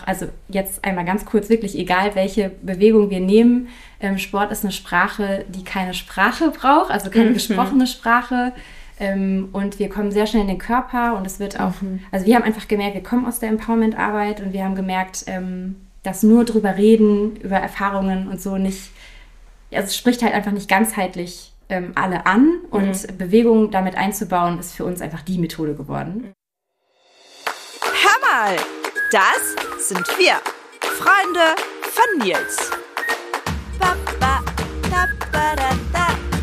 also jetzt einmal ganz kurz, wirklich egal, welche Bewegung wir nehmen, Sport ist eine Sprache, die keine Sprache braucht, also keine gesprochene Sprache. Und wir kommen sehr schnell in den Körper und es wird auch, also wir haben einfach gemerkt, wir kommen aus der Empowerment-Arbeit und wir haben gemerkt, dass nur drüber reden, über Erfahrungen und so nicht, also es spricht halt einfach nicht ganzheitlich alle an und Bewegung damit einzubauen, ist für uns einfach die Methode geworden. Hör mal, das sind wir, Freunde von Nils. Ba, ba, da, ba, da, da.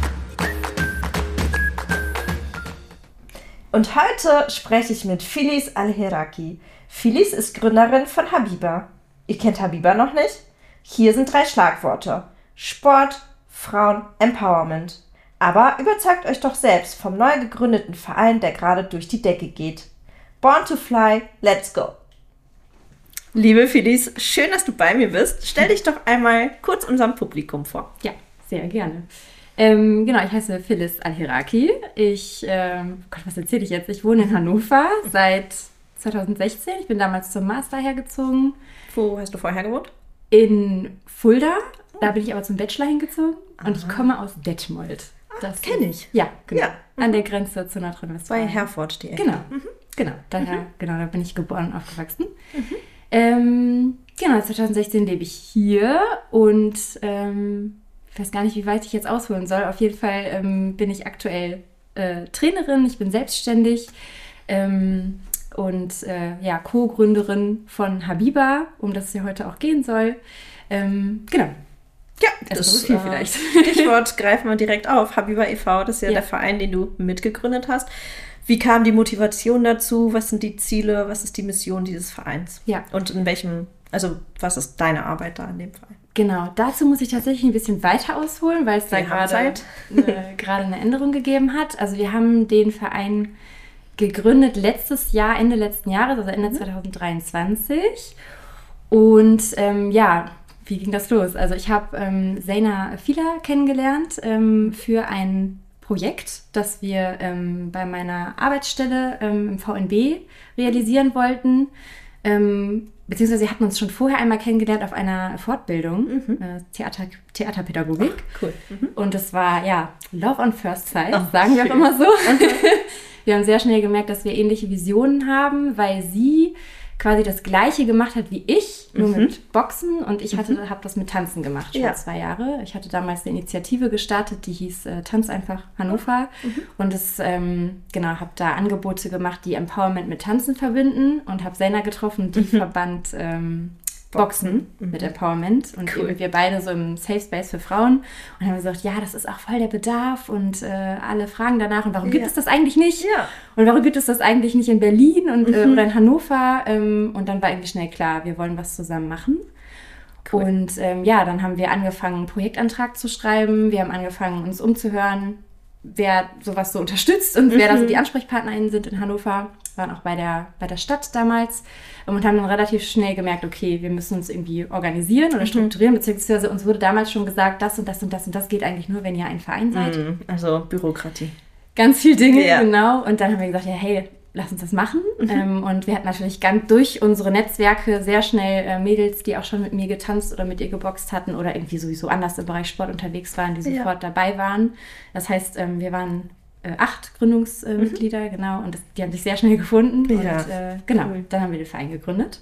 Und heute spreche ich mit Filiz Al-Heraki. Filiz ist Gründerin von Habiba. Ihr kennt Habiba noch nicht? Hier sind 3 Schlagworte. Sport, Frauen, Empowerment. Aber überzeugt euch doch selbst vom neu gegründeten Verein, der gerade durch die Decke geht. Born to Fly, let's go! Liebe Filiz, schön, dass du bei mir bist. Stell dich doch einmal kurz unserem Publikum vor. Ja, sehr gerne. Genau, ich heiße Filiz Al-Heraki. Was erzähle ich jetzt? Ich wohne in Hannover seit 2016. Ich bin damals zum Master hergezogen. Wo hast du vorher gewohnt? In Fulda. Da bin ich aber zum Bachelor hingezogen. Und ich komme aus Detmold. Das kenne ich. Ja, genau. Ja. An der Grenze zu Nordrhein-Westfalen. Bei Herford, die Ecke. Genau. Genau, da bin ich geboren und aufgewachsen. Genau, 2016 lebe ich hier und ich weiß gar nicht, wie weit ich jetzt ausholen soll. Auf jeden Fall bin ich aktuell Trainerin, ich bin selbstständig und Co-Gründerin von Habiba, um das es ja heute auch gehen soll. Genau. Ja, das ist so viel vielleicht. Stichwort greifen wir direkt auf. Habiba e.V., das ist ja der Verein, den du mitgegründet hast. Wie kam die Motivation dazu? Was sind die Ziele? Was ist die Mission dieses Vereins? Ja. Und was ist deine Arbeit da in dem Verein? Genau, dazu muss ich tatsächlich ein bisschen weiter ausholen, weil es da gerade eine Änderung gegeben hat. Also wir haben den Verein gegründet Ende letzten Jahres, also Ende 2023. Und wie ging das los? Also ich habe Zeina Fila kennengelernt für ein Projekt, das wir bei meiner Arbeitsstelle im VNB realisieren wollten. Beziehungsweise wir hatten uns schon vorher einmal kennengelernt auf einer Fortbildung, Theaterpädagogik. Cool. Und das war, Love on First Sight, sagen wir auch immer so. Wir haben sehr schnell gemerkt, dass wir ähnliche Visionen haben, weil sie quasi das Gleiche gemacht hat wie ich, nur mit Boxen. Und ich habe das mit Tanzen gemacht, schon 2 Jahre. Ich hatte damals eine Initiative gestartet, die hieß Tanz einfach Hannover. Und habe da Angebote gemacht, die Empowerment mit Tanzen verbinden. Und habe Zeina getroffen, die verband Boxen mit Empowerment. Und eben wir beide so im Safe Space für Frauen. Und haben gesagt, ja, das ist auch voll der Bedarf. Und alle fragen danach. Und warum gibt es das eigentlich nicht? Ja. Und warum gibt es das eigentlich nicht in Berlin oder in Hannover? Und dann war irgendwie schnell klar, wir wollen was zusammen machen. Cool. Und dann haben wir angefangen, einen Projektantrag zu schreiben. Wir haben angefangen, uns umzuhören, wer sowas so unterstützt und wer da so die AnsprechpartnerInnen sind in Hannover. Wir waren auch bei der Stadt damals und haben dann relativ schnell gemerkt, okay, wir müssen uns irgendwie organisieren oder strukturieren, beziehungsweise uns wurde damals schon gesagt, das und das und das und das geht eigentlich nur, wenn ihr ein Verein seid. Also Bürokratie. Ganz viele Dinge, genau. Und dann haben wir gesagt, ja, hey, lass uns das machen. Und wir hatten natürlich durch unsere Netzwerke sehr schnell Mädels, die auch schon mit mir getanzt oder mit ihr geboxt hatten oder irgendwie sowieso anders im Bereich Sport unterwegs waren, die sofort dabei waren. Das heißt, wir waren 8 Gründungsmitglieder, genau. Und die haben sich sehr schnell gefunden. Ja. Und dann haben wir den Verein gegründet.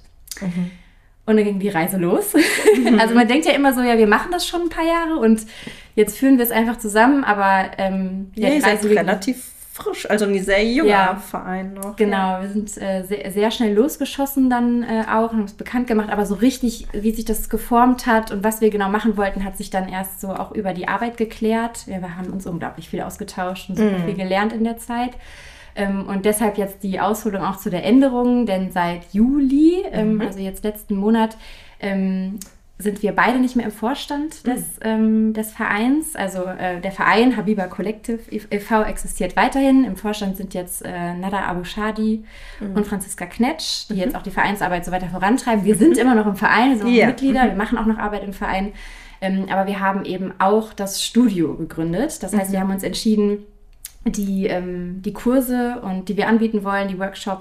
Und dann ging die Reise los. Also man denkt ja immer so, ja, wir machen das schon ein paar Jahre und jetzt führen wir es einfach zusammen, aber die Reise relativ frisch, also ein sehr junger Verein noch. Genau, wir sind sehr, sehr schnell losgeschossen dann auch und haben es bekannt gemacht, aber so richtig, wie sich das geformt hat und was wir genau machen wollten, hat sich dann erst so auch über die Arbeit geklärt. Wir haben uns unglaublich viel ausgetauscht und super viel gelernt in der Zeit. Und deshalb jetzt die Ausholung auch zu der Änderung, denn seit Juli, also jetzt letzten Monat, sind wir beide nicht mehr im Vorstand des Vereins. Also der Verein Habiba Collective e.V. existiert weiterhin. Im Vorstand sind jetzt Nada Abushadi und Franziska Knetsch, die jetzt auch die Vereinsarbeit so weiter vorantreiben. Wir sind immer noch im Verein, wir sind auch Mitglieder, wir machen auch noch Arbeit im Verein. Aber wir haben eben auch das Studio gegründet. Das heißt, wir haben uns entschieden, die Kurse, die wir anbieten wollen, die Workshops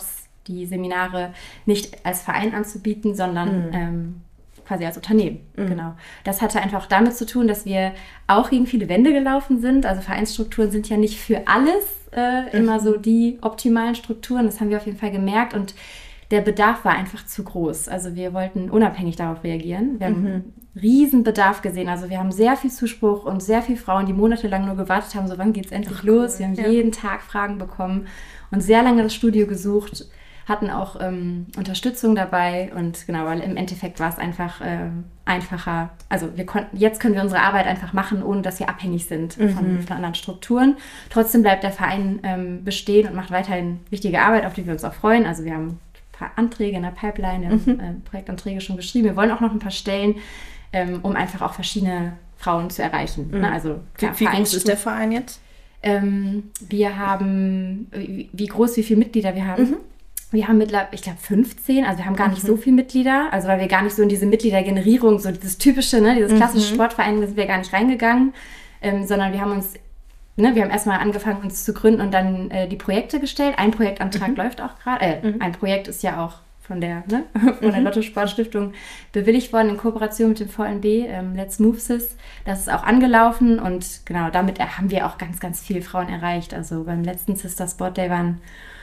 die Seminare nicht als Verein anzubieten, sondern quasi als Unternehmen. Genau. Das hatte einfach damit zu tun, dass wir auch gegen viele Wände gelaufen sind. Also Vereinsstrukturen sind ja nicht für alles immer so die optimalen Strukturen. Das haben wir auf jeden Fall gemerkt und der Bedarf war einfach zu groß. Also wir wollten unabhängig darauf reagieren. Wir haben einen riesen Bedarf gesehen. Also wir haben sehr viel Zuspruch und sehr viele Frauen, die monatelang nur gewartet haben, so wann geht es endlich los? Wir haben jeden Tag Fragen bekommen und sehr lange das Studio gesucht, hatten auch Unterstützung dabei und genau, weil im Endeffekt war es einfach einfacher. Also jetzt können wir unsere Arbeit einfach machen, ohne dass wir abhängig sind von anderen Strukturen. Trotzdem bleibt der Verein bestehen und macht weiterhin wichtige Arbeit, auf die wir uns auch freuen. Also wir haben ein paar Anträge in der Pipeline, wir haben Projektanträge schon geschrieben. Wir wollen auch noch ein paar Stellen, um einfach auch verschiedene Frauen zu erreichen. Ne? Also klar, wie groß ist der Verein jetzt? Wir haben, wie viele Mitglieder wir haben? Wir haben mittlerweile, ich glaube, 15, also wir haben gar nicht so viele Mitglieder, also weil wir gar nicht so in diese Mitgliedergenerierung, so dieses typische, ne, dieses klassische Sportverein, da sind wir gar nicht reingegangen, sondern wir haben uns, ne, wir haben erstmal angefangen, uns zu gründen und dann die Projekte gestellt. Ein Projektantrag läuft auch gerade, ein Projekt ist ja auch von der Lotto Sportstiftung bewilligt worden in Kooperation mit dem VNB, Let's Move Sis. Das ist auch angelaufen und genau, damit haben wir auch ganz, ganz viele Frauen erreicht. Also beim letzten Sister Sport Day waren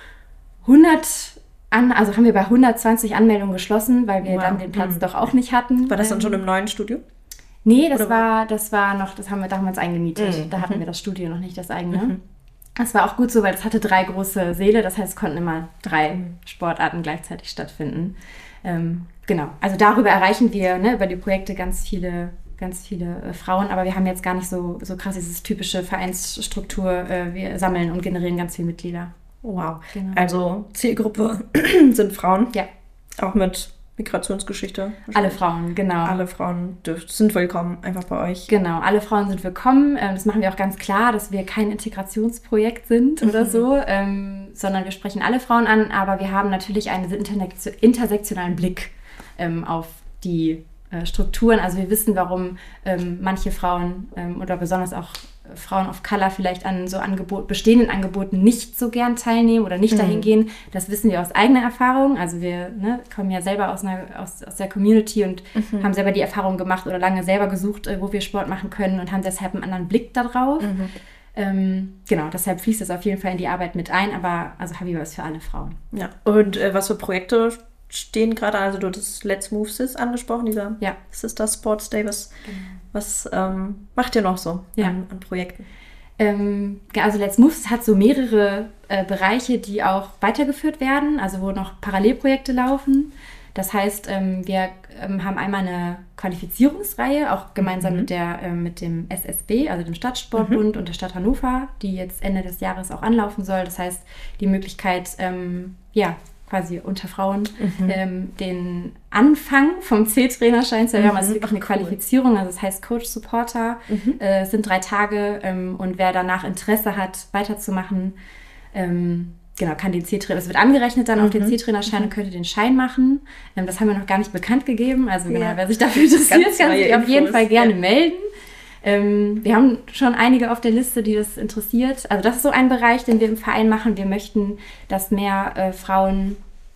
haben wir bei 120 Anmeldungen geschlossen, weil wir dann den Platz doch auch nicht hatten. War das dann schon im neuen Studio? Nee, da haben wir uns eingemietet. Da hatten wir das Studio noch nicht, das eigene. Das war auch gut so, weil es hatte 3 große Säle, das heißt, es konnten immer 3 Sportarten gleichzeitig stattfinden. Genau, also darüber erreichen wir, ne, über die Projekte ganz viele Frauen, aber wir haben jetzt gar nicht so krass dieses typische Vereinsstruktur, wir sammeln und generieren ganz viele Mitglieder. Wow. Genau. Also Zielgruppe sind Frauen. Ja. Auch mit Migrationsgeschichte. Alle Frauen, genau. Alle Frauen sind willkommen, einfach bei euch. Genau, alle Frauen sind willkommen. Das machen wir auch ganz klar, dass wir kein Integrationsprojekt sind oder so, sondern wir sprechen alle Frauen an, aber wir haben natürlich einen intersektionalen Blick auf die Strukturen. Also wir wissen, warum manche Frauen oder besonders auch Frauen of Color vielleicht an so bestehenden Angeboten nicht so gern teilnehmen oder nicht dahin gehen. Das wissen wir aus eigener Erfahrung. Also wir kommen ja selber aus der Community und haben selber die Erfahrung gemacht oder lange selber gesucht, wo wir Sport machen können und haben deshalb einen anderen Blick darauf. Genau, deshalb fließt das auf jeden Fall in die Arbeit mit ein, aber also Habiba ist für alle Frauen. Ja. Und was für Projekte stehen gerade? Also du hast das Let's Move Sis angesprochen, dieser Sister Sports Day. Was macht ihr noch so an Projekten? Also Let's Move hat so mehrere Bereiche, die auch weitergeführt werden, also wo noch Parallelprojekte laufen. Das heißt, wir haben einmal eine Qualifizierungsreihe, auch gemeinsam mit dem SSB, also dem Stadtsportbund und der Stadt Hannover, die jetzt Ende des Jahres auch anlaufen soll. Das heißt, die Möglichkeit, quasi unter Frauen den Anfang vom C-Trainerschein zu erwerben. Also wirklich eine Qualifizierung, also das heißt Coach Supporter. Es sind 3 Tage und wer danach Interesse hat, weiterzumachen, kann den C-Trainer, das wird angerechnet dann auf den C-Trainerschein und könnte den Schein machen. Das haben wir noch gar nicht bekannt gegeben. Also wer sich dafür interessiert, kann sich auf jeden Fall gerne melden. Wir haben schon einige auf der Liste, die das interessiert. Also das ist so ein Bereich, den wir im Verein machen. Wir möchten, dass mehr Frauen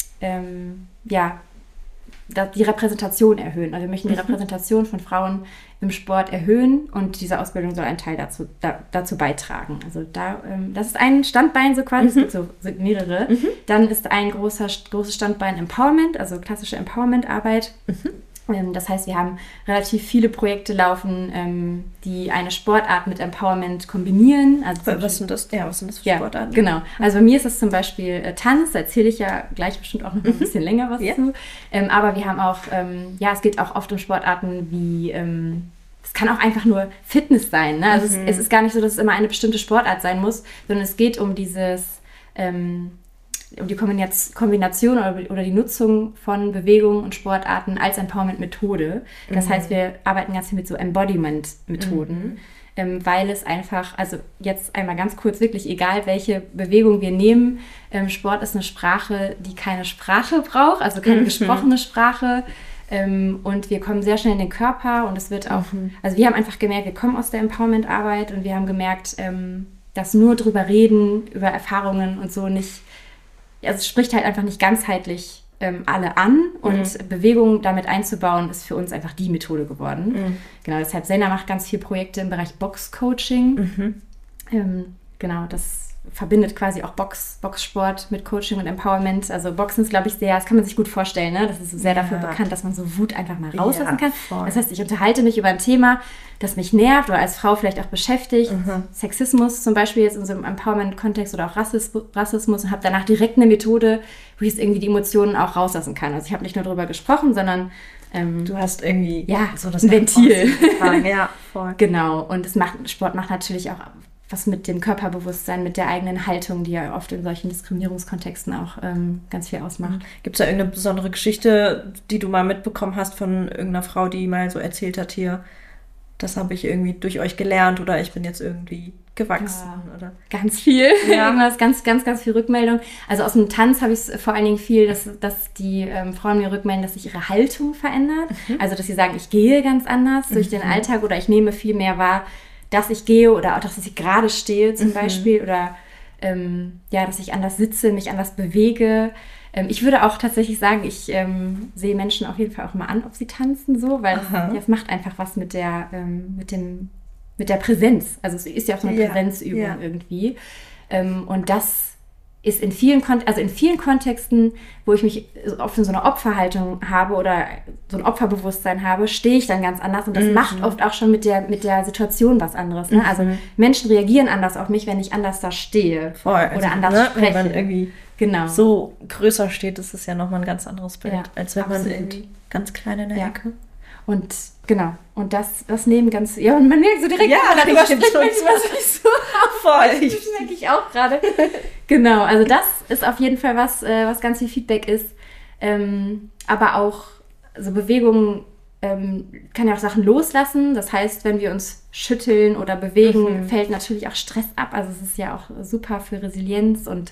die Repräsentation erhöhen. Also wir möchten die Repräsentation von Frauen im Sport erhöhen und diese Ausbildung soll einen Teil dazu beitragen. Also das ist ein Standbein so quasi, es gibt so mehrere. Dann ist ein großes Standbein Empowerment, also klassische Empowerment-Arbeit. Das heißt, wir haben relativ viele Projekte laufen, die eine Sportart mit Empowerment kombinieren. Also was sind das? Ja, was sind das für Sportarten? Genau. Also bei mir ist das zum Beispiel Tanz, da erzähle ich ja gleich bestimmt auch noch ein bisschen länger was zu. Aber wir haben auch, es geht auch oft um Sportarten wie, es kann auch einfach nur Fitness sein. Ne? Also es ist gar nicht so, dass es immer eine bestimmte Sportart sein muss, sondern es geht um dieses... um die Kombination oder die Nutzung von Bewegungen und Sportarten als Empowerment-Methode. Das heißt, wir arbeiten ganz viel mit so Embodiment-Methoden, weil es einfach, also jetzt einmal ganz kurz, wirklich egal, welche Bewegung wir nehmen, Sport ist eine Sprache, die keine Sprache braucht, also keine gesprochene Sprache. Und wir kommen sehr schnell in den Körper und es wird auch, also wir haben einfach gemerkt, wir kommen aus der Empowerment-Arbeit und wir haben gemerkt, dass nur drüber reden, über Erfahrungen und so nicht also es spricht halt einfach nicht ganzheitlich alle an und Bewegung damit einzubauen, ist für uns einfach die Methode geworden. Genau, deshalb Zeyna macht ganz viele Projekte im Bereich Boxcoaching. Genau, das verbindet quasi auch Boxsport mit Coaching und Empowerment. Also Boxen ist, glaube ich, das kann man sich gut vorstellen, ne? Das ist so sehr dafür bekannt, dass man so Wut einfach mal rauslassen kann. Voll. Das heißt, ich unterhalte mich über ein Thema, das mich nervt oder als Frau vielleicht auch beschäftigt. Sexismus zum Beispiel jetzt in so einem Empowerment-Kontext oder auch Rassismus und habe danach direkt eine Methode, wo ich jetzt irgendwie die Emotionen auch rauslassen kann. Also ich habe nicht nur darüber gesprochen, sondern du hast irgendwie so das ein Ventil. Ja, voll. Genau. Und Sport macht natürlich auch was mit dem Körperbewusstsein, mit der eigenen Haltung, die ja oft in solchen Diskriminierungskontexten auch ganz viel ausmacht. Gibt es da irgendeine besondere Geschichte, die du mal mitbekommen hast von irgendeiner Frau, die mal so erzählt hat, hier, das habe ich irgendwie durch euch gelernt oder ich bin jetzt irgendwie gewachsen? Ja, oder? Ganz viel. Ja. Irgendwas, ganz viel Rückmeldung. Also aus dem Tanz habe ich es vor allen Dingen viel, dass die Frauen mir rückmelden, dass sich ihre Haltung verändert. Also dass sie sagen, ich gehe ganz anders durch den Alltag oder ich nehme viel mehr wahr, dass ich gehe oder auch, dass ich gerade stehe zum Beispiel oder dass ich anders sitze, mich anders bewege. Ich würde auch tatsächlich sagen, ich sehe Menschen auf jeden Fall auch mal an, ob sie tanzen so, weil das macht einfach was mit der Präsenz. Also es ist ja auch so eine Präsenzübung irgendwie. Und das ist in vielen Kontexten, wo ich mich oft in so einer Opferhaltung habe oder so ein Opferbewusstsein habe, stehe ich dann ganz anders und das macht oft auch schon mit der Situation was anderes. Ne? Also Menschen reagieren anders auf mich, wenn ich anders da stehe oder anders spreche. Wenn man irgendwie so größer steht, ist es ja nochmal ein ganz anderes Bild, als wenn man irgendwie ganz klein in der Ecke. Und genau, und das nehmen ganz, und man merkt so direkt, darüber spricht man nicht so voll. Das merke ich auch gerade. Genau, also das ist auf jeden Fall was ganz viel Feedback ist, aber auch so Bewegungen kann ja auch Sachen loslassen. Das heißt, wenn wir uns schütteln oder bewegen, fällt natürlich auch Stress ab. Also es ist ja auch super für Resilienz und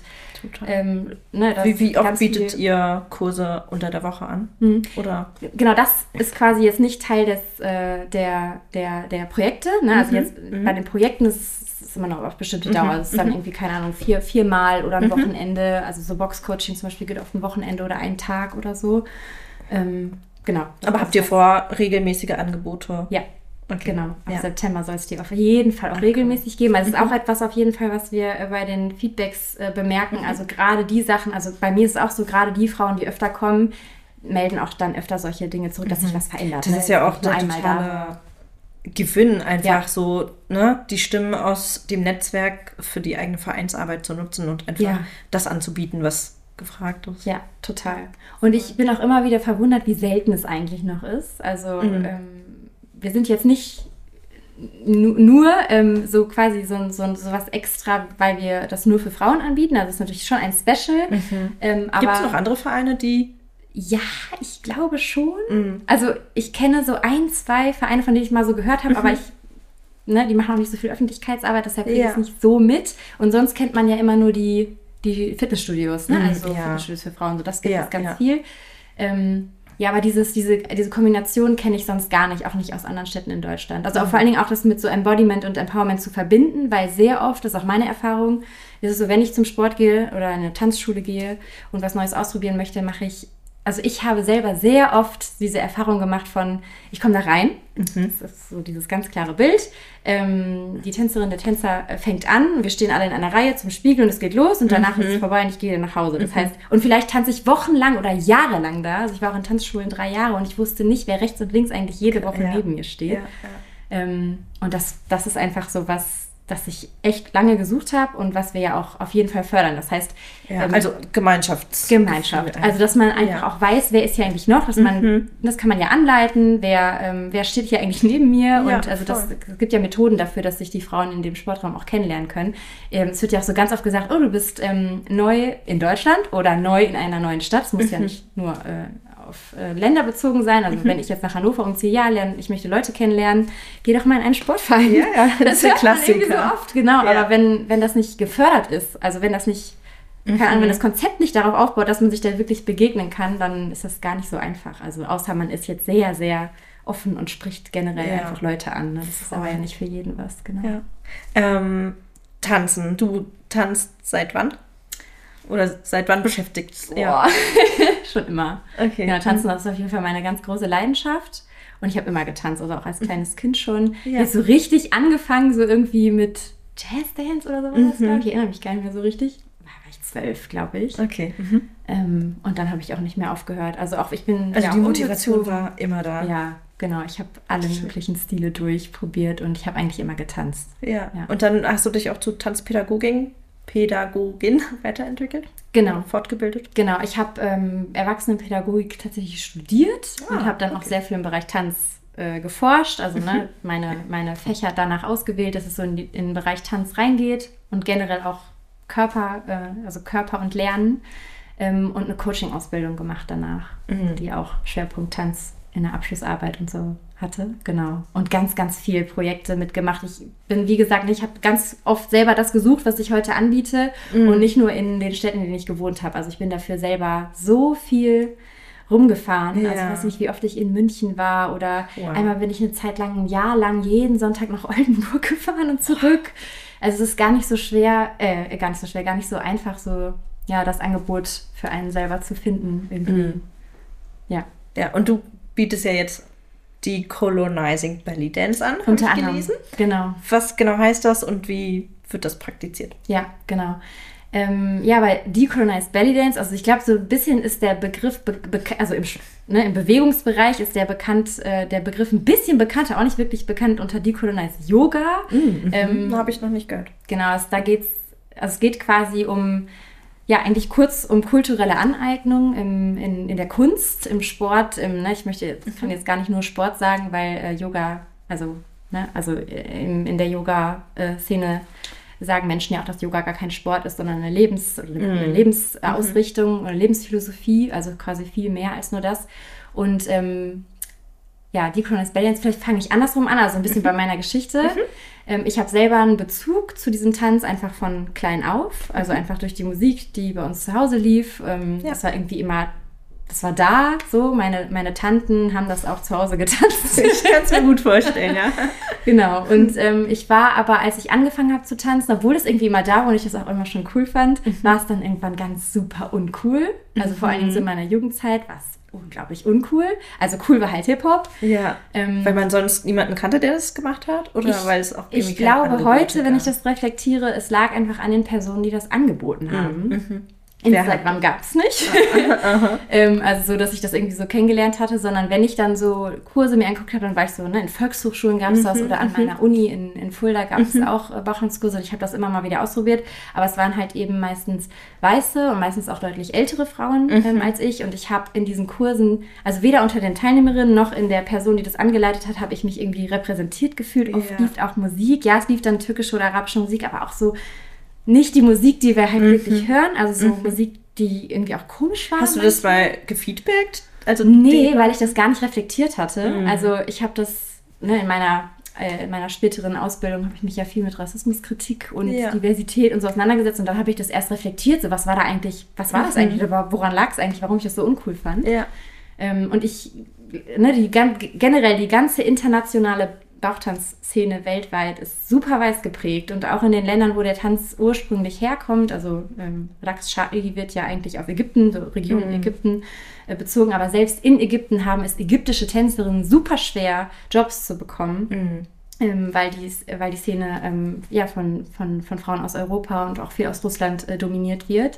wie oft bietet ihr Kurse unter der Woche an? Oder? Genau, das ist quasi jetzt nicht Teil der Projekte. Ne? Also jetzt bei den Projekten ist es immer noch auf bestimmte Dauer. Es ist dann irgendwie, keine Ahnung, viermal oder ein Wochenende. Also so Boxcoaching zum Beispiel geht auf ein Wochenende oder einen Tag oder so. Genau. Aber habt ihr vor regelmäßige Angebote? Ja. Okay. Genau, ab September soll es die auf jeden Fall auch regelmäßig geben. Also es ist auch etwas auf jeden Fall, was wir bei den Feedbacks bemerken. Also gerade die Sachen, also bei mir ist es auch so, gerade die Frauen, die öfter kommen, melden auch dann öfter solche Dinge zurück, dass sich was verändert. Das ist ja auch ein totaler Gewinn, einfach so, ne, die Stimmen aus dem Netzwerk für die eigene Vereinsarbeit zu nutzen und einfach das anzubieten, was gefragt ist. Ja, total. Und ich bin auch immer wieder verwundert, wie selten es eigentlich noch ist. Also wir sind jetzt nicht nur so quasi so was extra, weil wir das nur für Frauen anbieten. Also es ist natürlich schon ein Special. Gibt es noch andere Vereine, die... Ja, ich glaube schon. Also ich kenne so 1, 2 Vereine, von denen ich mal so gehört habe, aber die machen auch nicht so viel Öffentlichkeitsarbeit, deshalb kriege ich es nicht so mit. Und sonst kennt man ja immer nur die Fitnessstudios, ne? Also Fitnessstudios für Frauen, so das gibt es ganz viel. Aber diese Kombination kenne ich sonst gar nicht, auch nicht aus anderen Städten in Deutschland. Also vor allen Dingen auch das mit so Embodiment und Empowerment zu verbinden, weil sehr oft, das ist auch meine Erfahrung, ist es so, wenn ich zum Sport gehe oder in eine Tanzschule gehe und was Neues ausprobieren möchte, ich habe selber sehr oft diese Erfahrung gemacht von, ich komme da rein, das ist so dieses ganz klare Bild, die Tänzerin, der Tänzer fängt an, wir stehen alle in einer Reihe zum Spiegel und es geht los und danach ist es vorbei und ich gehe nach Hause. Das heißt, und vielleicht tanze ich wochenlang oder jahrelang da, also ich war auch in Tanzschulen 3 Jahre und ich wusste nicht, wer rechts und links eigentlich jede Woche neben mir steht. Und das ist einfach so was, das ich echt lange gesucht habe und was wir ja auch auf jeden Fall fördern. Das heißt, also Gemeinschaft. Also, dass man einfach auch weiß, wer ist hier eigentlich noch, das kann man ja anleiten, wer steht hier eigentlich neben mir und also es gibt ja Methoden dafür, dass sich die Frauen in dem Sportraum auch kennenlernen können. Es wird ja auch so ganz oft gesagt, du bist neu in Deutschland oder neu in einer neuen Stadt. Es muss ja nicht nur auf Länder bezogen sein. Also wenn ich jetzt nach Hannover umziehe, ich möchte Leute kennenlernen, geh doch mal in einen Sportverein. Ja, das ist ein Klassiker. Irgendwie so oft, genau. Ja. Aber wenn das nicht gefördert ist, also wenn das nicht, keine Ahnung, wenn das Konzept nicht darauf aufbaut, dass man sich da wirklich begegnen kann, dann ist das gar nicht so einfach. Also außer man ist jetzt sehr, sehr offen und spricht generell einfach Leute an. Ne? Das ist aber ja nicht für jeden was, genau. Ja. Tanzen. Du tanzt seit wann? Oder seit wann beschäftigt? Ja. Schon immer. Okay. Genau, Tanzen das ist auf jeden Fall meine ganz große Leidenschaft. Und ich habe immer getanzt, also auch als kleines Kind schon. Ja. Jetzt so richtig angefangen, so irgendwie mit Jazzdance oder sowas, glaube ich. Ich erinnere mich gar nicht mehr so richtig. Da war ich 12, glaube ich. Okay. Und dann habe ich auch nicht mehr aufgehört. Also auch ich bin... Also ja, die Motivation umgezogen. war immer da. Ja, genau. Ich habe alle möglichen Stile durchprobiert und ich habe eigentlich immer getanzt. Ja. Ja. Und dann hast du dich auch zu Tanzpädagogin weiterentwickelt? Genau. Fortgebildet? Genau, ich habe Erwachsenenpädagogik tatsächlich studiert und habe dann auch sehr viel im Bereich Tanz geforscht, also meine Fächer danach ausgewählt, dass es so in den Bereich Tanz reingeht und generell auch Körper und Lernen und eine Coaching-Ausbildung gemacht danach, die auch Schwerpunkt Tanz in der Abschlussarbeit und so hatte, genau. Und ganz, ganz viel Projekte mitgemacht. Ich bin, wie gesagt, ich habe ganz oft selber das gesucht, was ich heute anbiete und nicht nur in den Städten, in denen ich gewohnt habe. Also ich bin dafür selber so viel rumgefahren. Ja. Also ich weiß nicht, wie oft ich in München war oder einmal bin ich ein Jahr lang jeden Sonntag nach Oldenburg gefahren und zurück. Also es ist gar nicht so einfach, so das Angebot für einen selber zu finden irgendwie. Ja. Ja, und du bietest ja jetzt die Colonizing Belly Dance an, habe ich gelesen. Genau. Was genau heißt das und wie wird das praktiziert? Ja, genau. Weil Decolonized Belly Dance, also ich glaube, so ein bisschen ist der Begriff, im Bewegungsbereich ist der Begriff ein bisschen bekannter, auch nicht wirklich bekannt unter Decolonized Yoga. Habe ich noch nicht gehört. Genau, es geht quasi um, eigentlich kurz um kulturelle Aneignung in der Kunst, im Sport, kann jetzt gar nicht nur Sport sagen, weil Yoga, in der Yoga-Szene sagen Menschen ja auch, dass Yoga gar kein Sport ist, sondern eine Lebensausrichtung oder Lebensphilosophie, also quasi viel mehr als nur das. Und Decolonized Belly Dance, vielleicht fange ich andersrum an, also ein bisschen bei meiner Geschichte. Ich habe selber einen Bezug zu diesem Tanz einfach von klein auf, also einfach durch die Musik, die bei uns zu Hause lief. Das war irgendwie immer, das war da so, meine Tanten haben das auch zu Hause getanzt. Ich kann es mir gut vorstellen, ja. Genau, und ich war aber, als ich angefangen habe zu tanzen, obwohl es irgendwie immer da war und ich das auch immer schon cool fand, war es dann irgendwann ganz super uncool. Also vor allen Dingen so in meiner Jugendzeit war es unglaublich uncool. Also cool war halt Hip-Hop. Ja, weil man sonst niemanden kannte, der das gemacht hat? Oder weil es auch ich glaube heute, wenn ich das reflektiere, es lag einfach an den Personen, die das angeboten haben. Instagram gab es nicht. Also so, dass ich das irgendwie so kennengelernt hatte, sondern wenn ich dann so Kurse mir angeguckt habe, dann war ich so, in Volkshochschulen gab es das oder an meiner Uni in Fulda gab es auch Bauchtanzkurse und ich habe das immer mal wieder ausprobiert, aber es waren halt eben meistens weiße und meistens auch deutlich ältere Frauen als ich und ich habe in diesen Kursen, also weder unter den Teilnehmerinnen noch in der Person, die das angeleitet hat, habe ich mich irgendwie repräsentiert gefühlt. Oft lief auch Musik, es lief dann türkische oder arabische Musik, aber auch so nicht die Musik, die wir halt wirklich hören, also so Musik, die irgendwie auch komisch war. Hast du das mal gefeedbackt? Also weil ich das gar nicht reflektiert hatte. Also ich habe das, in meiner späteren Ausbildung habe ich mich ja viel mit Rassismuskritik und Diversität und so auseinandergesetzt und dann habe ich das erst reflektiert, so was war das eigentlich, woran lag es eigentlich, warum ich das so uncool fand. Ja. Und generell die ganze internationale Bauchtanzszene weltweit ist super weiß geprägt und auch in den Ländern, wo der Tanz ursprünglich herkommt, also Raqs Sha'ri wird ja eigentlich auf Ägypten, so Region Ägypten bezogen, aber selbst in Ägypten haben es ägyptische Tänzerinnen super schwer, Jobs zu bekommen, weil die Szene von Frauen aus Europa und auch viel aus Russland dominiert wird.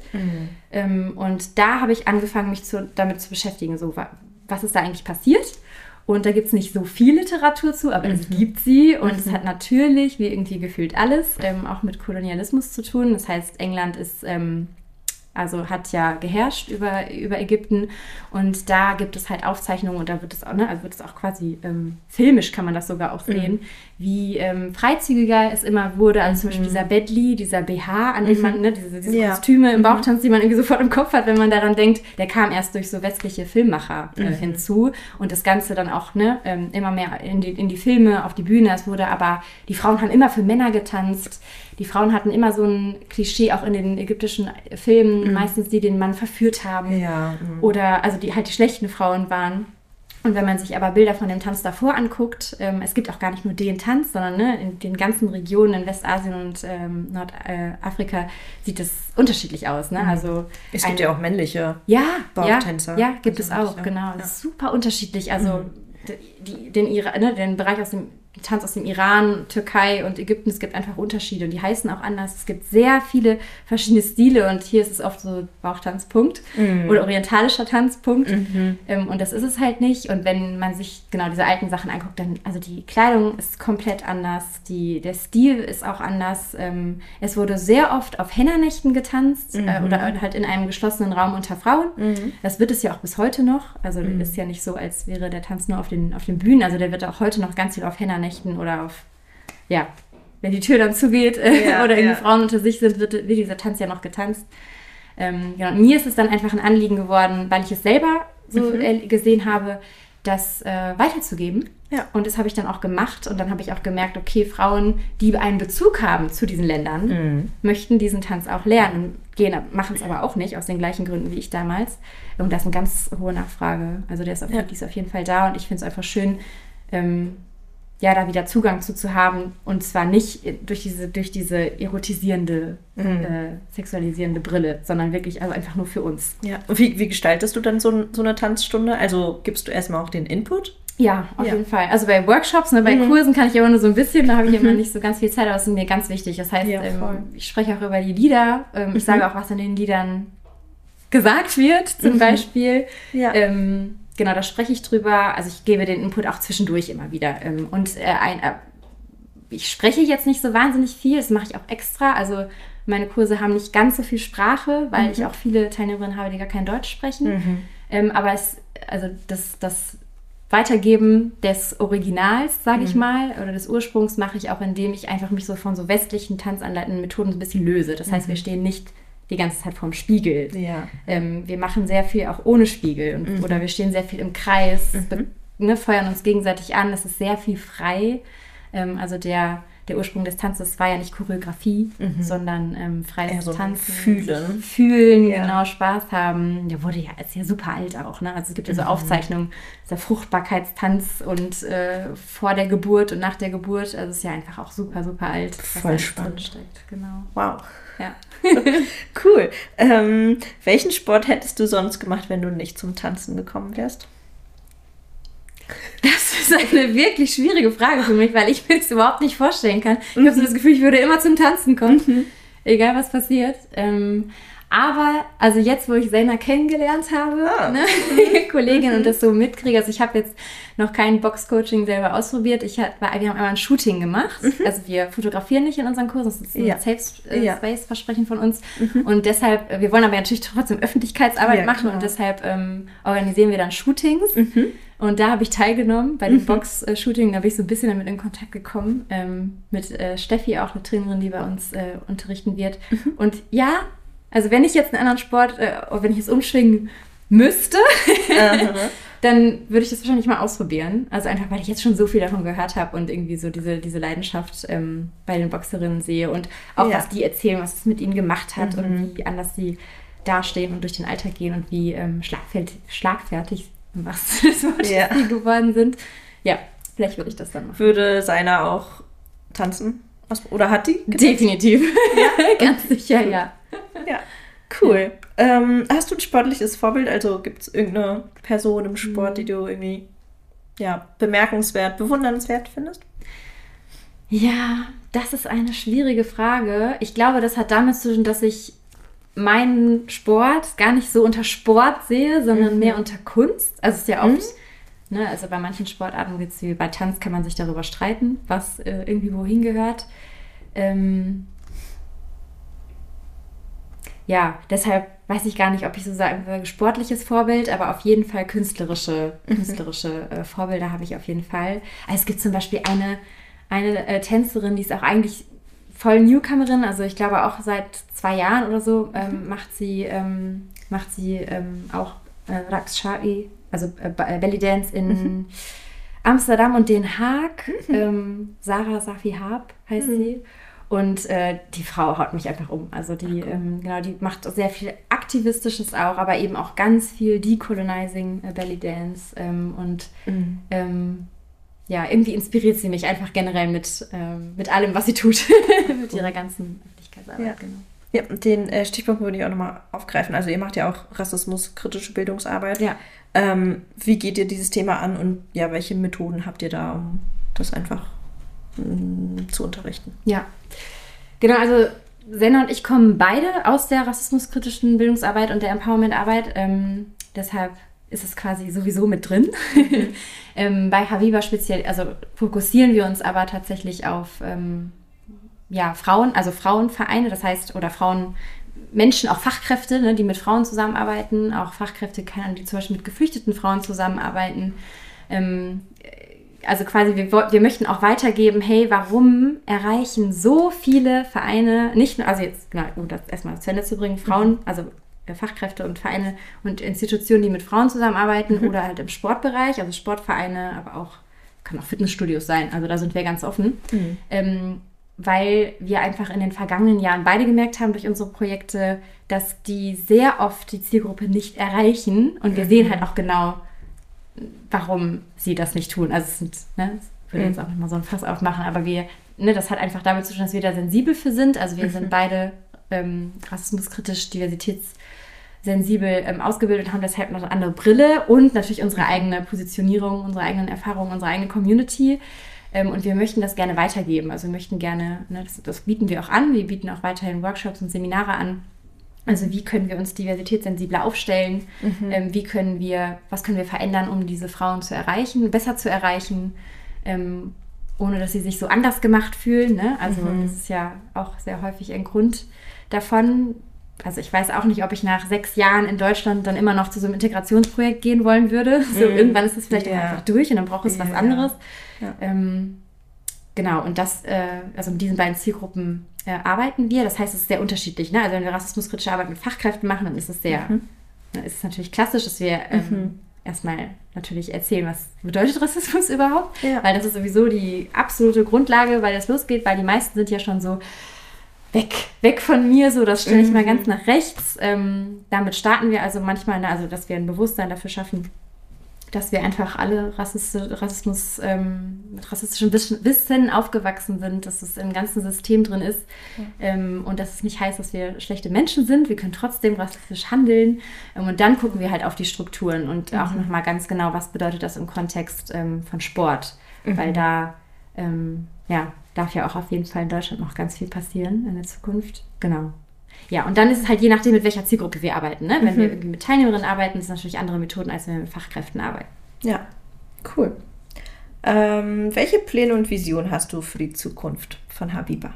Und da habe ich angefangen, mich damit zu beschäftigen, so was ist da eigentlich passiert? Und da gibt es nicht so viel Literatur zu, aber es gibt sie. Und es hat natürlich, wie irgendwie gefühlt alles, auch mit Kolonialismus zu tun. Das heißt, England hat ja geherrscht über Ägypten. Und da gibt es halt Aufzeichnungen und da wird es auch quasi filmisch, kann man das sogar auch sehen, wie freizügiger es immer wurde. Also zum Beispiel dieser Bedli, dieser BH, an dem man, diese Kostüme im Bauchtanz, die man irgendwie sofort im Kopf hat, wenn man daran denkt, der kam erst durch so westliche Filmmacher hinzu. Und das Ganze dann auch immer mehr in die Filme, auf die Bühne. Die Frauen haben immer für Männer getanzt. Die Frauen hatten immer so ein Klischee, auch in den ägyptischen Filmen, meistens die den Mann verführt haben. Ja. Oder, also die halt die schlechten Frauen waren. Und wenn man sich aber Bilder von dem Tanz davor anguckt, es gibt auch gar nicht nur den Tanz, sondern in den ganzen Regionen in Westasien und Nordafrika sieht es unterschiedlich aus. Ne? Also es gibt ja auch männliche Bauchtänzer. Ja, gibt also es auch, genau. Das ist super unterschiedlich. Also den Bereich aus dem Tanz aus dem Iran, Türkei und Ägypten, es gibt einfach Unterschiede und die heißen auch anders. Es gibt sehr viele verschiedene Stile und hier ist es oft so Bauchtanzpunkt oder orientalischer Tanzpunkt und das ist es halt nicht. Und wenn man sich genau diese alten Sachen anguckt, dann, also die Kleidung ist komplett anders, der Stil ist auch anders. Es wurde sehr oft auf Henna-Nächten getanzt oder halt in einem geschlossenen Raum unter Frauen. Das wird es ja auch bis heute noch. Also ist ja nicht so, als wäre der Tanz nur auf den Bühnen. Also der wird auch heute noch ganz viel auf Henna-Nächten oder auf, wenn die Tür dann zugeht oder irgendwie Frauen unter sich sind, wird dieser Tanz ja noch getanzt. Genau. Mir ist es dann einfach ein Anliegen geworden, weil ich es selber so gesehen habe, das weiterzugeben. Ja. Und das habe ich dann auch gemacht und dann habe ich auch gemerkt, okay, Frauen, die einen Bezug haben zu diesen Ländern, möchten diesen Tanz auch lernen und machen es aber auch nicht, aus den gleichen Gründen wie ich damals. Und das ist eine ganz hohe Nachfrage. Also die ist auf jeden Fall da und ich finde es einfach schön, da wieder Zugang zu haben und zwar nicht durch diese erotisierende, sexualisierende Brille, sondern wirklich also einfach nur für uns. Ja. Und wie gestaltest du dann so eine Tanzstunde? Also gibst du erstmal auch den Input? Ja, auf jeden Fall. Also bei Workshops, bei Kursen kann ich immer nur so ein bisschen, da habe ich immer nicht so ganz viel Zeit, aber es ist mir ganz wichtig. Das heißt, ich spreche auch über die Lieder, ich sage auch, was in den Liedern gesagt wird, zum Beispiel. Ja. Genau, da spreche ich drüber. Also ich gebe den Input auch zwischendurch immer wieder. Ich spreche jetzt nicht so wahnsinnig viel, das mache ich auch extra. Also meine Kurse haben nicht ganz so viel Sprache, weil ich auch viele Teilnehmerinnen habe, die gar kein Deutsch sprechen. Aber das Weitergeben des Originals, sage ich mal, oder des Ursprungs mache ich auch, indem ich einfach mich so von so westlichen tanzanleitenden Methoden ein bisschen löse. Das heißt, wir stehen nicht die ganze Zeit vorm Spiegel. Ja. Wir machen sehr viel auch ohne Spiegel oder wir stehen sehr viel im Kreis, feuern uns gegenseitig an. Es ist sehr viel frei. Also der Ursprung des Tanzes war ja nicht Choreografie, sondern freies Tanzen. Fühlen, genau, Spaß haben. Der ist ja super alt auch. Ne? Also es gibt ja so Aufzeichnungen, der Fruchtbarkeitstanz und vor der Geburt und nach der Geburt. Also es ist ja einfach auch super, super alt. Voll spannend. Genau. Wow. Ja. Cool. Welchen Sport hättest du sonst gemacht, wenn du nicht zum Tanzen gekommen wärst? Das ist eine wirklich schwierige Frage für mich, weil ich mir das überhaupt nicht vorstellen kann. Ich habe so das Gefühl, ich würde immer zum Tanzen kommen, egal was passiert. Aber, also jetzt, wo ich Zeyna kennengelernt habe, Kollegin und das so mitkriege, also ich habe jetzt noch kein Boxcoaching selber ausprobiert. Wir haben einmal ein Shooting gemacht. Also wir fotografieren nicht in unseren Kursen, das ist ein Safe Space-Versprechen von uns. Und deshalb, wir wollen aber natürlich trotzdem Öffentlichkeitsarbeit machen und deshalb organisieren wir dann Shootings. Und da habe ich teilgenommen bei dem Box-Shooting, da bin ich so ein bisschen damit in Kontakt gekommen, mit Steffi, auch eine Trainerin, die bei uns unterrichten wird. Und ja, also wenn ich jetzt einen anderen Sport, wenn ich es umschwingen müsste, dann würde ich das wahrscheinlich mal ausprobieren. Also einfach, weil ich jetzt schon so viel davon gehört habe und irgendwie so diese Leidenschaft bei den Boxerinnen sehe und auch was die erzählen, was es mit ihnen gemacht hat und wie anders sie dastehen und durch den Alltag gehen und wie schlagfertig was das Wort die geworden sind. Ja, vielleicht würde ich das dann machen. Würde Zeyna auch tanzen? Oder hat die? Definitiv. Ja? Ganz sicher, ja. Ja, cool. Hast du ein sportliches Vorbild? Also gibt es irgendeine Person im Sport, die du irgendwie bemerkenswert, bewundernswert findest? Ja, das ist eine schwierige Frage. Ich glaube, das hat damit zu tun, dass ich meinen Sport gar nicht so unter Sport sehe, sondern mehr unter Kunst. Also es ist ja oft, also bei manchen Sportarten gibt es wie bei Tanz, kann man sich darüber streiten, was irgendwie wohin gehört. Deshalb weiß ich gar nicht, ob ich so sagen würde, sportliches Vorbild, aber auf jeden Fall künstlerische Vorbilder habe ich auf jeden Fall. Also es gibt zum Beispiel eine Tänzerin, die ist auch eigentlich voll Newcomerin, also ich glaube auch seit 2 Jahren oder so macht sie auch Raqs Sha'i, also Belly Dance in Amsterdam und Den Haag. Sarah Safi Haab heißt sie. Und die Frau haut mich einfach um. Also die, genau, die macht sehr viel Aktivistisches auch, aber eben auch ganz viel Decolonizing Belly Dance. Ja, irgendwie inspiriert sie mich einfach generell mit allem, was sie tut. Mit ihrer ganzen Öffentlichkeitsarbeit, Ja. genau. Ja, den Stichpunkt würde ich auch nochmal aufgreifen. Also ihr macht ja auch rassismuskritische Bildungsarbeit. Ja. Wie geht ihr dieses Thema an und ja, welche Methoden habt ihr da, um das einfach zu unterrichten? Ja, genau, also Senna und ich kommen beide aus der rassismuskritischen Bildungsarbeit und der Empowerment-Arbeit. Deshalb ist es quasi sowieso mit drin. Bei Habiba speziell, also fokussieren wir uns aber tatsächlich auf Frauen, also Frauenvereine, das heißt, oder Menschen, auch Fachkräfte, ne, die mit Frauen zusammenarbeiten, auch Fachkräfte, die zum Beispiel mit geflüchteten Frauen zusammenarbeiten. Also quasi, wir möchten auch weitergeben, hey, warum erreichen so viele Vereine, nicht nur, also jetzt, genau, um das erstmal zu Ende zu bringen, Frauen, also Fachkräfte und Vereine und Institutionen, die mit Frauen zusammenarbeiten oder halt im Sportbereich, also Sportvereine, aber auch, kann auch Fitnessstudios sein, also da sind wir ganz offen. Weil wir einfach in den vergangenen Jahren beide gemerkt haben durch unsere Projekte, dass die sehr oft die Zielgruppe nicht erreichen und wir sehen halt auch genau, warum sie das nicht tun. Also es sind, ich würde jetzt auch nicht mal so ein Fass aufmachen, aber das hat einfach damit zu tun, dass wir da sensibel für sind. Also wir sind beide rassismuskritisch, diversitätssensibel ausgebildet, haben deshalb noch eine andere Brille und natürlich unsere eigene Positionierung, unsere eigenen Erfahrungen, unsere eigene Community. Und wir möchten das gerne weitergeben. Also wir möchten gerne, das bieten wir auch an, wir bieten auch weiterhin Workshops und Seminare an. Also wie können wir uns diversitätssensibler aufstellen? Was können wir verändern, um diese Frauen zu erreichen, besser zu erreichen, ohne dass sie sich so anders gemacht fühlen. Ne? Also das ist ja auch sehr häufig ein Grund davon. Also ich weiß auch nicht, ob ich nach 6 Jahren in Deutschland dann immer noch zu so einem Integrationsprojekt gehen wollen würde. So irgendwann ist es vielleicht auch einfach durch und dann braucht es was anderes. Ja. Genau, und also mit diesen beiden Zielgruppen arbeiten wir. Das heißt, es ist sehr unterschiedlich. Ne? Also wenn wir rassismuskritische Arbeit mit Fachkräften machen, dann ist es ist es natürlich klassisch, dass wir erstmal natürlich erzählen, was bedeutet Rassismus überhaupt. Ja. Weil das ist sowieso die absolute Grundlage, weil das losgeht, weil die meisten sind ja schon so weg von mir, so, das stelle ich mal ganz nach rechts. Damit starten wir also manchmal, dass wir ein Bewusstsein dafür schaffen, dass wir einfach alle mit rassistischem Wissen aufgewachsen sind, dass es im ganzen System drin ist und dass es nicht heißt, dass wir schlechte Menschen sind. Wir können trotzdem rassistisch handeln und dann gucken wir halt auf die Strukturen und auch nochmal ganz genau, was bedeutet das im Kontext von Sport, weil da darf ja auch auf jeden Fall in Deutschland noch ganz viel passieren in der Zukunft. Genau. Ja, und dann ist es halt je nachdem, mit welcher Zielgruppe wir arbeiten. Ne? Wenn wir irgendwie mit Teilnehmerinnen arbeiten, sind es natürlich andere Methoden, als wenn wir mit Fachkräften arbeiten. Ja, cool. Welche Pläne und Visionen hast du für die Zukunft von Habiba?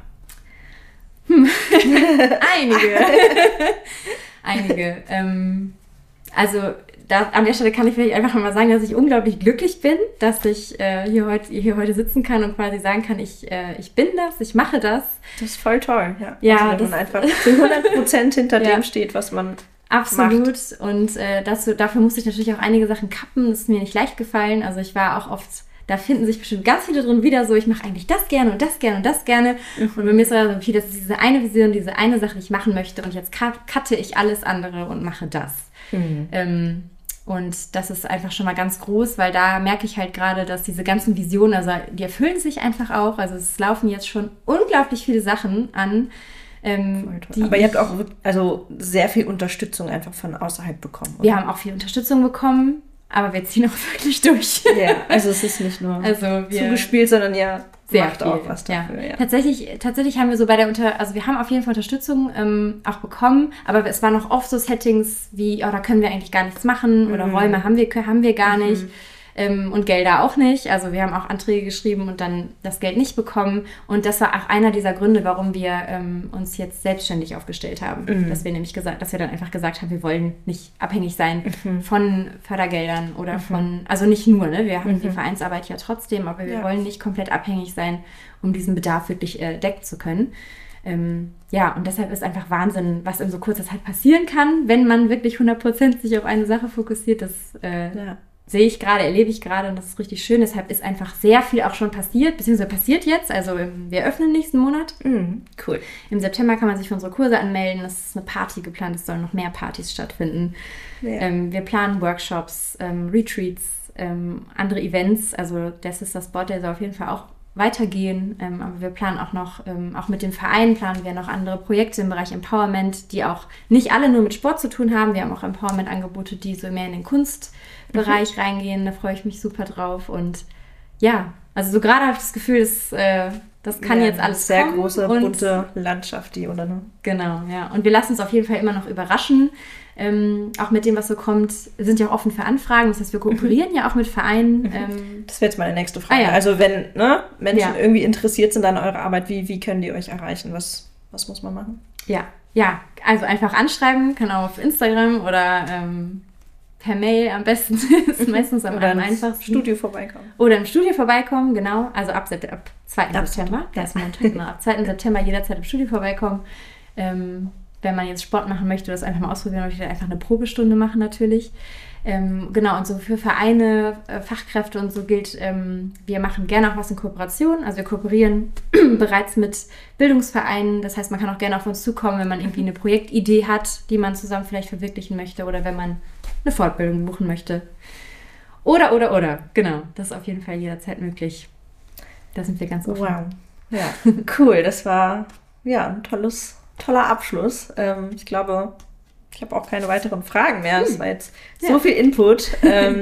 Einige. Also an der Stelle kann ich vielleicht einfach mal sagen, dass ich unglaublich glücklich bin, dass ich hier heute sitzen kann und quasi sagen kann, ich bin das, ich mache das. Das ist voll toll, ja. Ja, also, wenn man einfach zu 100% hinter dem steht, was man absolut. macht. Und dafür musste ich natürlich auch einige Sachen kappen. Das ist mir nicht leicht gefallen. Also ich war auch oft, da finden sich bestimmt ganz viele drin wieder so, ich mache eigentlich das gerne und das gerne und das gerne. Und bei mir ist es so, okay, das ist diese eine Vision, diese eine Sache, die ich machen möchte und jetzt cutte ich alles andere und mache das. Und das ist einfach schon mal ganz groß, weil da merke ich halt gerade, dass diese ganzen Visionen, also die erfüllen sich einfach auch. Also es laufen jetzt schon unglaublich viele Sachen an. Aber ihr habt auch sehr viel Unterstützung einfach von außerhalb bekommen. Oder? Wir haben auch viel Unterstützung bekommen, aber wir ziehen auch wirklich durch. Ja, also es ist nicht nur zugespielt, sondern ja sehr macht viel. Auch was dafür. Ja. Tatsächlich haben wir so also wir haben auf jeden Fall Unterstützung auch bekommen, aber es waren noch oft so Settings wie, da können wir eigentlich gar nichts machen oder Räume haben wir gar nicht. Und Gelder auch nicht. Also wir haben auch Anträge geschrieben und dann das Geld nicht bekommen. Und das war auch einer dieser Gründe, warum wir uns jetzt selbstständig aufgestellt haben. Dass wir nämlich dass wir dann einfach gesagt haben, wir wollen nicht abhängig sein von Fördergeldern oder also nicht nur, ne? Wir haben die Vereinsarbeit ja trotzdem, aber wir wollen nicht komplett abhängig sein, um diesen Bedarf wirklich decken zu können. Und deshalb ist einfach Wahnsinn, was in so kurzer Zeit passieren kann, wenn man wirklich 100% sich auf eine Sache fokussiert. Das sehe ich gerade, erlebe ich gerade und das ist richtig schön. Deshalb ist einfach sehr viel auch schon passiert, beziehungsweise passiert jetzt. Also wir öffnen nächsten Monat. Cool. Im September kann man sich für unsere Kurse anmelden. Es ist eine Party geplant, es sollen noch mehr Partys stattfinden. Ja. Wir planen Workshops, Retreats, andere Events. Also der Sister Spot, der soll auf jeden Fall auch weitergehen. Aber wir planen auch noch, auch mit dem Verein planen wir noch andere Projekte im Bereich Empowerment, die auch nicht alle nur mit Sport zu tun haben. Wir haben auch Empowerment-Angebote, die so mehr in den Kunstbereich reingehen. Da freue ich mich super drauf. Und ja, also so gerade habe ich das Gefühl, das kann jetzt alles sehr kommen. Große, bunte Landschaft, die, oder ne? Genau, ja. Und wir lassen uns auf jeden Fall immer noch überraschen. Auch mit dem, was so kommt, wir sind ja auch offen für Anfragen. Das heißt, wir kooperieren ja auch mit Vereinen. Das wäre jetzt meine nächste Frage. Also wenn Menschen irgendwie interessiert sind an eurer Arbeit, wie können die euch erreichen? Was muss man machen? Ja, also einfach anschreiben, kann auch auf Instagram oder per Mail am besten. Ist meistens am einfachsten. Studio vorbeikommen. Oder im Studio vorbeikommen, genau. Also ab 2. September. Das ist Montag, genau. Ab 2. September jederzeit im Studio vorbeikommen. Wenn man jetzt Sport machen möchte, das einfach mal ausprobieren möchte, einfach eine Probestunde machen natürlich. Genau, und so für Vereine, Fachkräfte und so gilt, wir machen gerne auch was in Kooperation. Also wir kooperieren bereits mit Bildungsvereinen. Das heißt, man kann auch gerne auf uns zukommen, wenn man irgendwie eine Projektidee hat, die man zusammen vielleicht verwirklichen möchte oder wenn man eine Fortbildung buchen möchte. Oder. Genau, das ist auf jeden Fall jederzeit möglich. Da sind wir ganz offen. Wow. Ja, cool. Das war ein toller Abschluss. Ich glaube, ich habe auch keine weiteren Fragen mehr. Es war jetzt so viel Input.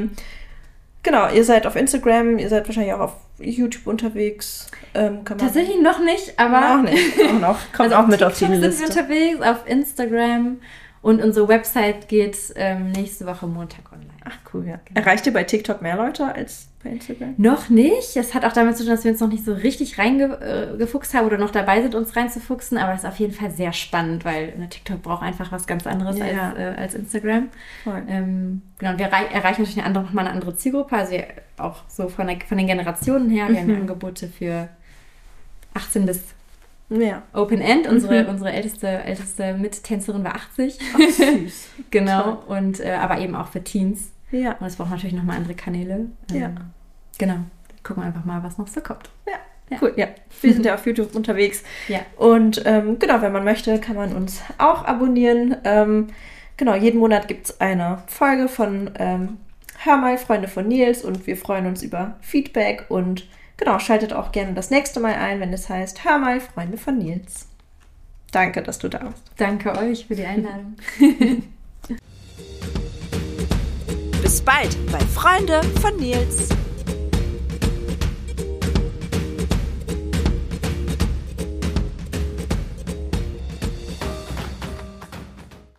Genau, ihr seid auf Instagram, ihr seid wahrscheinlich auch auf YouTube unterwegs. Tatsächlich noch nicht, aber... Auch noch. Kommt also auch mit auf die Liste. Sind wir unterwegs, auf Instagram. Und unsere Website geht nächste Woche Montag online. Ach, cool, ja. Genau. Erreicht ihr bei TikTok mehr Leute als bei Instagram? Noch nicht. Das hat auch damit zu tun, dass wir uns noch nicht so richtig reingefuchst haben oder noch dabei sind, uns reinzufuchsen. Aber das ist auf jeden Fall sehr spannend, weil TikTok braucht einfach was ganz anderes als Instagram. Genau, und wir erreichen natürlich nochmal eine andere Zielgruppe. Also auch so von den Generationen her. Wir haben Angebote für 18 bis Open End. Unsere älteste Mittänzerin war 80. Ach, süß. Genau. Und aber eben auch für Teens. Ja. Und es braucht natürlich nochmal andere Kanäle. Genau. Gucken wir einfach mal, was noch so kommt. Ja. Cool. Ja. Wir sind ja auf YouTube unterwegs. Ja. Und genau, wenn man möchte, kann man uns auch abonnieren. Genau, jeden Monat gibt es eine Folge von Hör mal, Freunde von Nils. Und wir freuen uns über Feedback und genau, schaltet auch gerne das nächste Mal ein, wenn es heißt, Hör mal, Freunde von Nils. Danke, dass du da warst. Danke euch für die Einladung. Bis bald bei Freunde von Nils.